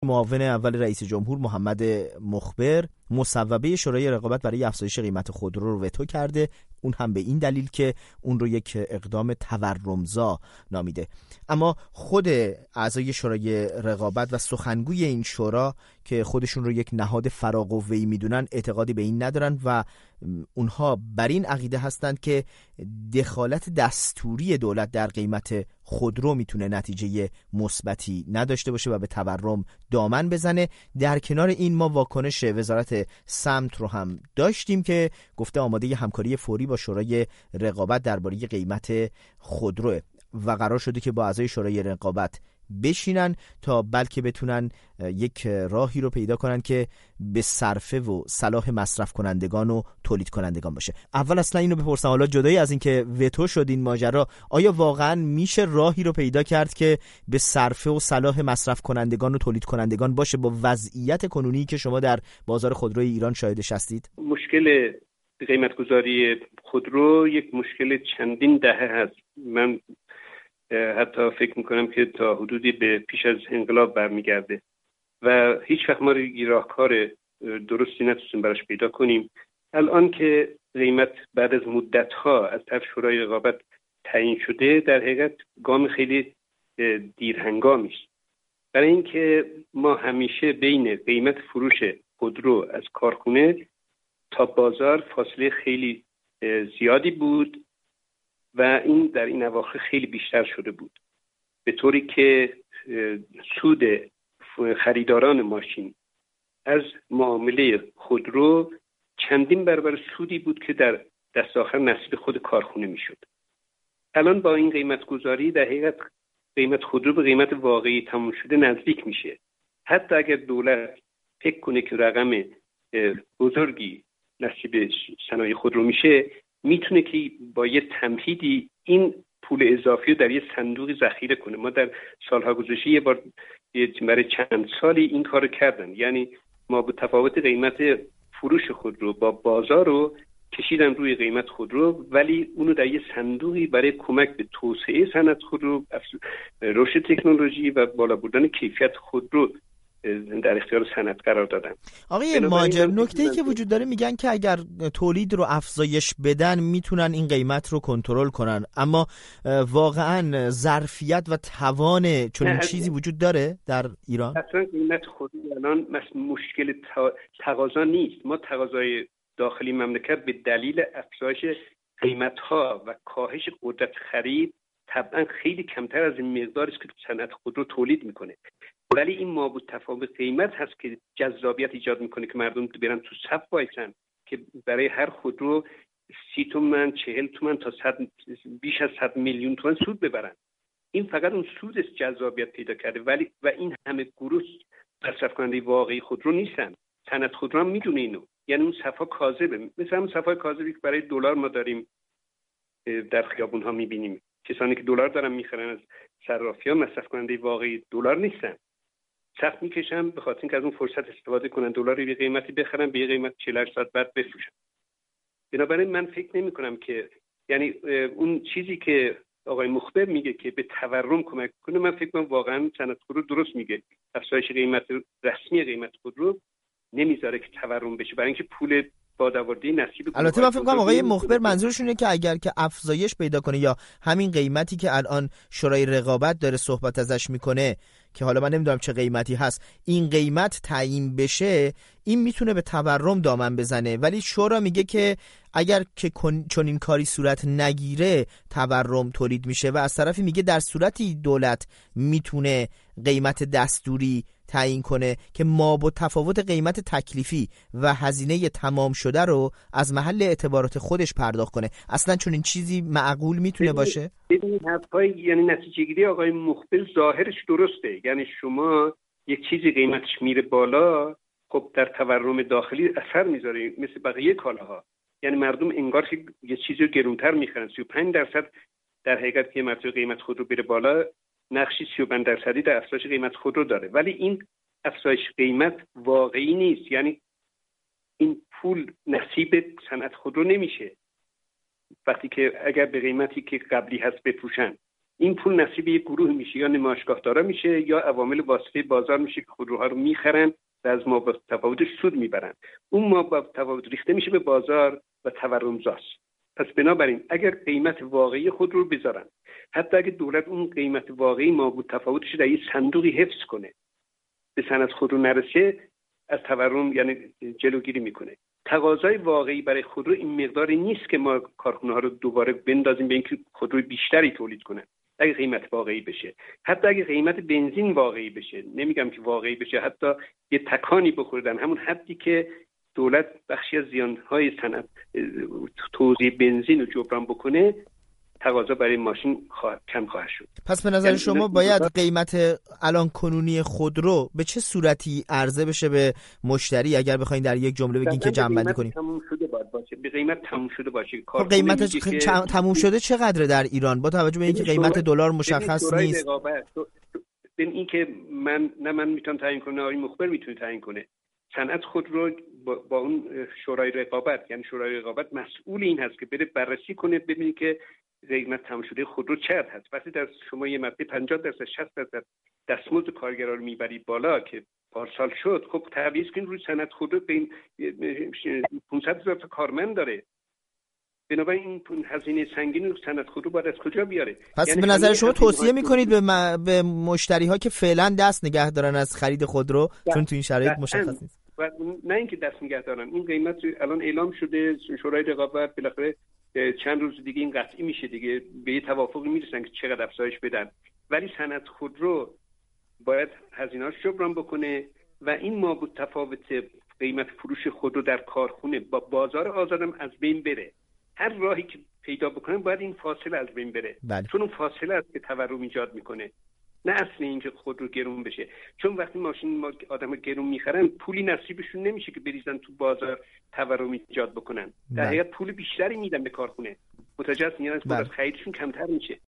معاون اول رئیس جمهور محمد مخبر مصوبه شورای رقابت برای افزایش قیمت خودرو رو وتو کرده، اون هم به این دلیل که اون رو یک اقدام تورمزا نامیده. اما خود اعضای شورای رقابت و سخنگوی این شورا که خودشون رو یک نهاد فراقوه‌ای میدونن اعتقادی به این ندارن و اونها بر این عقیده هستند که دخالت دستوری دولت در قیمت خودرو میتونه نتیجه مثبتی نداشته باشه و به تورم دامن بزنه. در کنار این ما واکنش وزارت سمت رو هم داشتیم که گفته آماده همکاری فوری با شورای رقابت درباره قیمت خودرو و قرار شده که با اعضای شورای رقابت بشینن تا بلکه بتونن یک راهی رو پیدا کنن که به صرفه و صلاح مصرف کنندگان و تولید کنندگان باشه. اول اصلا اینو بپرسم، حالا جدایی از این که وتو شد این ماجرا، آیا واقعا میشه راهی رو پیدا کرد که به صرفه و صلاح مصرف کنندگان و تولید کنندگان باشه با وضعیت کنونی که شما در بازار خودروی ایران شاهدش هستید؟ مشکل قیمت‌گذاری خودرو یک مشکل چندین دهه هست. من حتی فکر میکنم که تا حدودی به پیش از انقلاب برمیگرده و هیچ وقت ما راهکار درستی نتونستیم براش پیدا کنیم. الان که قیمت بعد از مدت‌ها از طرف شورای رقابت تعیین شده، در حقیقت گام خیلی دیرهنگامی است، برای اینکه ما همیشه بین قیمت فروش خودرو از کارخونه تا بازار فاصله خیلی زیادی بود و این در این اواخر خیلی بیشتر شده بود، به طوری که سود خریداران ماشین از معامله خودرو چندین برابر سودی بود که در دست آخر نصیب خود کارخونه میشد. الان با این قیمت گذاری در حقیقت قیمت خودرو به قیمت واقعی تموم شده نزدیک میشه. حتی اگر دولت فکر کنه که رقم بزرگی نصیب صنایع خودرو میشه، میتونه که با یه تمهیدی این پول اضافی رو در یه صندوقی ذخیره کنه. ما در سالها گذشته یه بار برای چند سالی این کارو کردن، یعنی ما به تفاوت قیمت فروش خودرو با بازار رو کشیدن روی قیمت خودرو، ولی اونو در یه صندوقی برای کمک به توسعه صنعت خودرو، رشد تکنولوژی و بالا بردن کیفیت خودرو در اختیار صنعت قرار دادن. آقای ماجر، نکته‌ای که وجود داره میگن که اگر تولید رو افزایش بدن میتونن این قیمت رو کنترل کنن، اما واقعا ظرفیت و توان چنین چیزی وجود داره در ایران؟ اصلا قیمت خودرو الان مشکل تقاضا نیست. ما تقاضای داخلی مملکت به دلیل افزایش قیمت‌ها و کاهش قدرت خرید طبعا خیلی کمتر از این مقداری است که صنعت خودرو تولید میکنه، ولی این مابعد تفاوت قیمت هست که جذابیت ایجاد میکنه که مردم برن تو صف وایسن که برای هر خودرو 30 تومن 40 تومن تا بیش از 100 میلیون تومن سود ببرن. این فقط اون سود است جذابیت پیدا کرده، ولی و این همه گروه مصرف کننده واقعی خودرو نیستن. صنعت خودرو هم میدونه اینو، یعنی اون صفا کاذبه، مثل همون صفای کاذبی که برای دلار ما داریم در خیابون ها میبینیم. کسانی که دلار دارن میخرن از صرافی‌ها مصرف کننده واقعی دلار نیستن، سخت میکشن به خاطر اینکه از اون فرصت استفاده کنن، دلار رو به قیمتی بخرن به قیمت 48 ساعت بعد بفروشن. بنابراین من فکر نمی کنم که یعنی اون چیزی که آقای مخبر میگه که به تورم کمک کنه، من فکر کنم واقعا صنعت خودرو درست میگه. افزایش قیمت رسمی قیمت خودرو نمیذاره که تورم بشه، برای اینکه پول بادآوردی نصیب. البته من فکر کنم آقای مخبر منظورشون اینه که اگر که افزایش پیدا کنه یا همین قیمتی که الان شورای رقابت داره صحبت ازش میکنه که حالا من نمیدونم چه قیمتی هست، این قیمت تعیین بشه، این میتونه به تورم دامن بزنه، ولی شورا میگه که اگر که چون این کاری صورت نگیره تورم تولید میشه و از طرفی میگه در صورتی دولت میتونه قیمت دستوری تعیین کنه که ما با تفاوت قیمت تکلیفی و هزینه تمام شده رو از محل اعتبارات خودش پرداخت کنه. اصلا چون این چیزی معقول میتونه باشه؟ ببینید حرفای یعنی نتیجه گیری آقای مخبر ظاهرش درسته، یعنی شما یک چیزی قیمتش میره بالا، خب در تورم داخلی اثر میذاره مثل بقیه کالاها. یعنی مردم انگار که یه چیزی رو گرونتر میخرن. 35% در حقیقت که مرتبه قیمت خودرو بره بالا، نقشی 35% در افزایش قیمت خودرو داره، ولی این افزایش قیمت واقعی نیست. یعنی این پول نصیب صنعت خودرو نمیشه وقتی که اگر به قیمتی که قبلی هست بفروشن. این پول نصیب یک گروه میشه، یا نمایشگاهدارا میشه یا عوامل واسطه بازار میشه که خودروها رو میخرن و از ما تفاوتش سود میبرن. اون ما تفاوت ریخته میشه به بازار و تورمزاست. پس بنابراین اگر قیمت واقعی خودرو رو بذارن، حتی اگه دولت اون قیمت واقعی ما بود تفاوتش در یک صندوقی حفظ کنه، به صنعت خودرو نرسه، از تورم یعنی جلوگیری میکنه. تقاضای واقعی برای خودرو این مقداری نیست که ما کارخونه ها رو دوباره بندازیم به اینکه خودروی بیشتری تولید کنن. اگه قیمت واقعی بشه، حتی اگه قیمت بنزین واقعی بشه، نمیگم که واقعی بشه، حتی یه تکانی بخوردن همون حدی که دولت بخشی از زیانهای صنعت توزیع بنزین رو جبران بکنه، تقاضا برای ماشین کم خواهد شد. پس به نظر شما باید قیمت الان کنونی خودرو به چه صورتی عرضه بشه به مشتری، اگر بخواید در یک جمله بگین که جمع بندی کنیم؟ تموم شده باشه، به قیمت تموم شده باشه. قیمت تموم شده چقدره در ایران با توجه به اینکه قیمت دلار مشخص نیست؟ ببین این که من میتونم تعیین کنم، آقای مخبر میتونه تعیین کنه. صنعت خودرو با اون شورای رقابت، یعنی شورای رقابت مسئول این هست که بره بررسی کنه ببینه که قیمت تمام شده خودرو چقدر هست. وقتی در شما یه مقدار 50% 60% دستمزد کارگرا رو میبری بالا که پارسال شد، خب طبیعیه که روی صنعت خودرو به 500,000 تا کارمند داره. بنابراین این هزینه سنگین رو صنعت خودرو باید از کجا بیاره؟ پس یعنی به نظر شما توصیه میکنید به مشتری ها که فعلا دست نگه دارن از خرید خودرو، چون تو این شرایط مشخص نیست؟ و نه اینکه دست نگه دارن، این قیمت الان اعلام شده، شورای رقابت بالاخره چند روز دیگه این قطعی میشه دیگه، به یه توافقی میرسن که چقدر افزایش بدن. ولی صنعت خودرو باید هزینه‌اش جبران بکنه و این ما بود تفاوت قیمت فروش خودرو در کارخونه با بازار آزادم از بین بره. هر راهی که پیدا بکنن باید این فاصله از بین بره. بله. چون اون فاصله است که تورم ایجاد میکنه، نه اصل اینکه خودرو گرون بشه. چون وقتی ماشین آدم گرون میخرن پولی نصیبشون نمیشه که بریزن تو بازار تورم ایجاد بکنن. در حقیقت پول بیشتری میدن به کارخونه، متوجه هستین؟ یعنی از خریدشون کمتر میشه.